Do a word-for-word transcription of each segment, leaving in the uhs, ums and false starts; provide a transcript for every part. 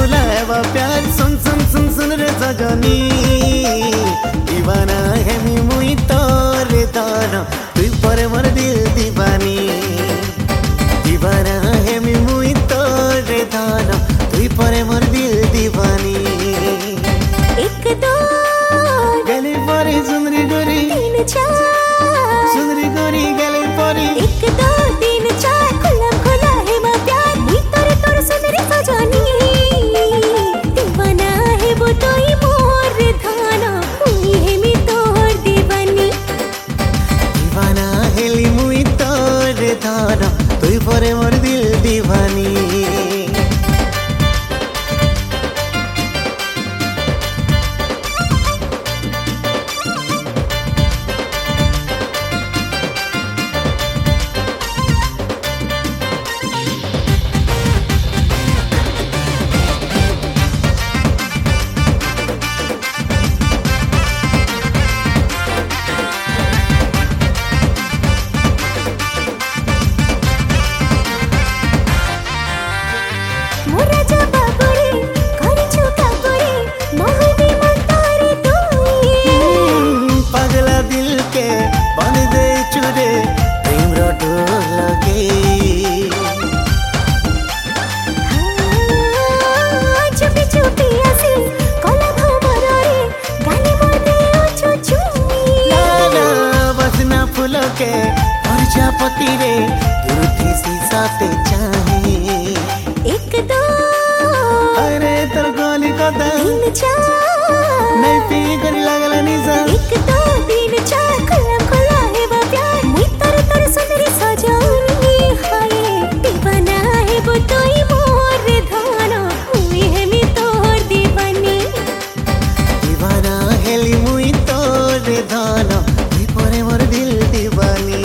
खुला है वो प्यार सुन सुन सुन सुन रे सजनी दीवाना है मी मुई तोर दाना तुई पर मोर दिल दीवानी दीवाना है मी मुई तोर दाना तुई पर मोर दिल दीवानी एक दो गली परी सुंदरी गोरी तीन चार सुंदरी गोरी गली परी एक दो तीन चार खुला खुला है वो प्यार मुई तोर तोर सुंदरी सजनी दीवाना है वो तोई मोर धाना मुई है मी तोर दीवानी दीवाना हेली मुई तोर दाना तुई पर मोर दिल दीवानी मोरा जबा करे घर छुका करे मोहनी मंतारे तोई पगला दिल के बन दे चुरे प्रेम रोटो लगे चुपी चुपी आसी कला भमरा रे गाली मोदे ओछो छुई लाला बसना फूलों के प्रजापति रे दूधी सी साथे चाहे एक दो अरे तर गोली को दा तीन चार नहीं पी करी लागला निजा एक दो तीन चार खुला खुला है वो प्यार मुई तोर तोर सुंदरी सजनी हाय दीवाना है वो तोई मोर धाना मुई है मी तोर दीवानी दीवाना हेली मुई तोर दाना तुई परे मोर दिल दीवानी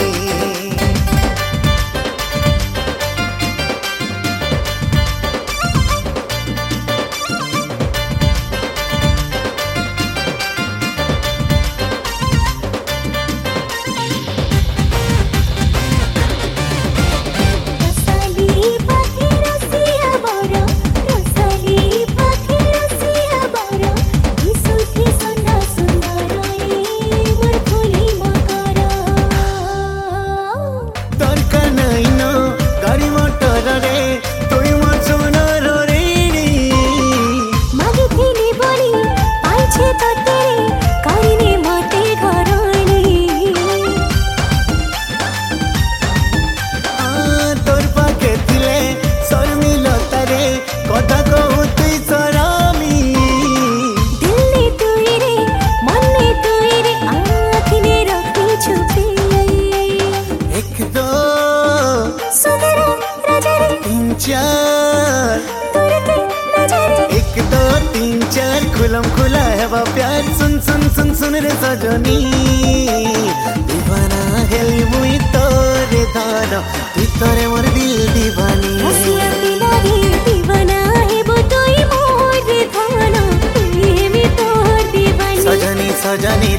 रसाली पाखी रसिया बरा रसाली पाखी रसिया बरा इसुथी सुंदर सुंदर मोर फुली मकरा दरकार नहीं न गाड़ी मोटर रे तुई मोर सोनार रे मागे थिली बड़ी पाइछे तो तेरे करिने मते घरणी आ तोर पाके थिले शर्मिलता रे कथा कहू तुई सरामी दिल तुई रे मन तुई रे आँखिने रखी छुपी एक दो सुंदर राजा रे तीन चार दूर के नजर एक दो तीन चार खुलम खुला है वो प्यार सुन सुन सुन सुन रे सजनी दीवाना हेली मुई तोर दाना तुई तोरे मोर दिल दीवानी रसिया पिलारी दीवाना है वो तोई मोर धाना तुई है मी तोर दीवानी सजनी सजनी